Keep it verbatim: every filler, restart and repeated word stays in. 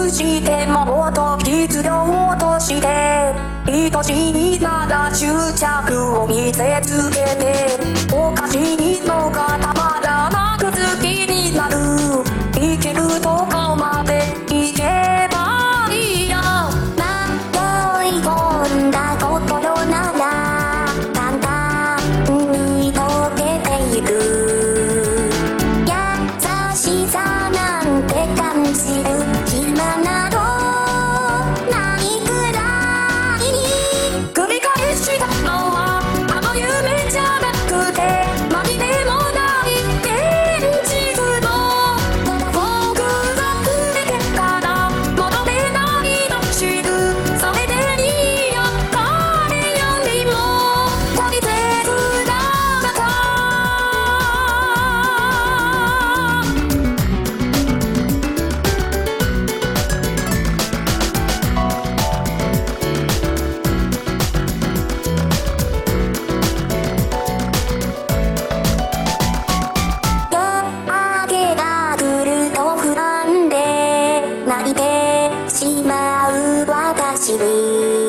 くしてもっと必要として愛しいなら執着を見せつけておかしいのがたまらなく好きになる生きるとこまでいけばいいよ迷い込んだ心なら簡単に溶けていく優しさなんて感じる暇などないくらいに繰り返したのはあの夢じゃなくて紛れもない現実の僕が触れてから戻れないと知るそれでいいよ彼よりも大切なあなた夜明けが来ると不安で泣いてしまう私に